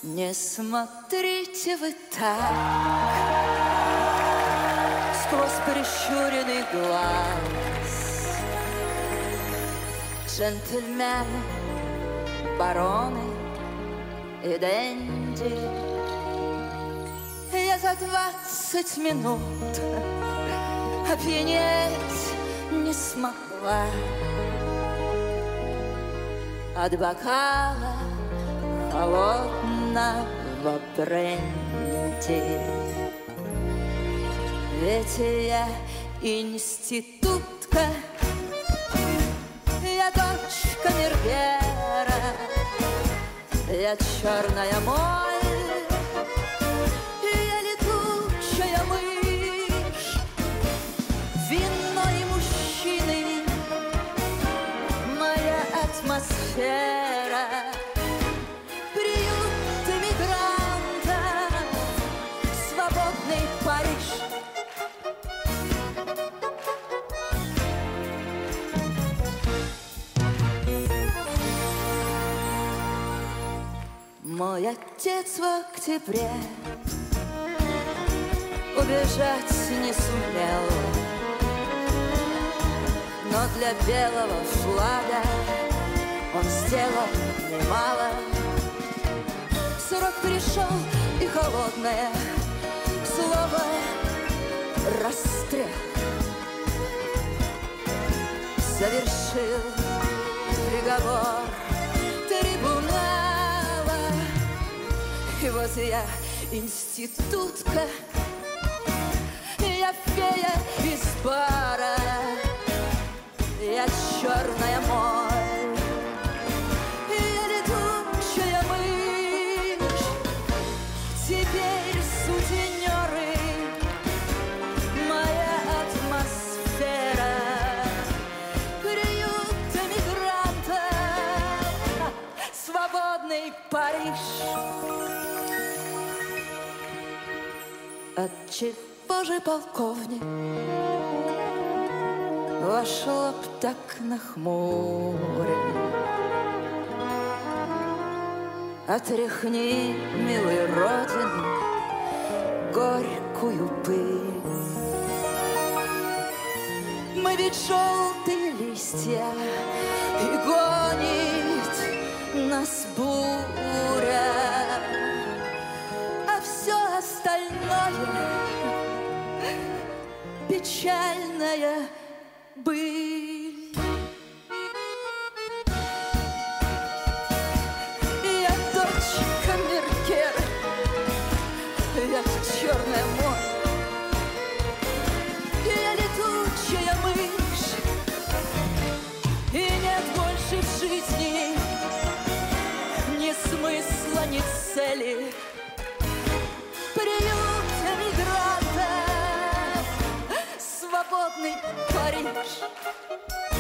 Не смотрите вы так сквозь прищуренный глаз. Джентльмены, бароны и денди, я за 20 минут опьянеть не смогла от бокала холодного бренди. Ведь я институтка, я дочка Мергера, я черная моль, я летучая мышь, вино и мужчины, моя атмосфера, приют эмигрантов, свободный Париж. Мой отец в октябре убежать не сумел, но для белого флага он сделал немало. Срок пришел, и холодное слово расстрел завершил приговор трибунала. И вот я институтка, я фея из бара, я черная моль, я летучая мышь. Теперь сутенеры, моя атмосфера, приют эмигрантов, свободный Париж. Отчего же полковник ваш лоб так нахмурен? Отряхни, милый, родину, горькую пыль. Мы ведь желтые листья, и гонит нас буря, а все остальное печальная быль. Я дочка Мергера, я черная моль, я летучая мышь, и нет больше в жизни ни смысла, ни цели. Приют эмигрантов, свободный Париж.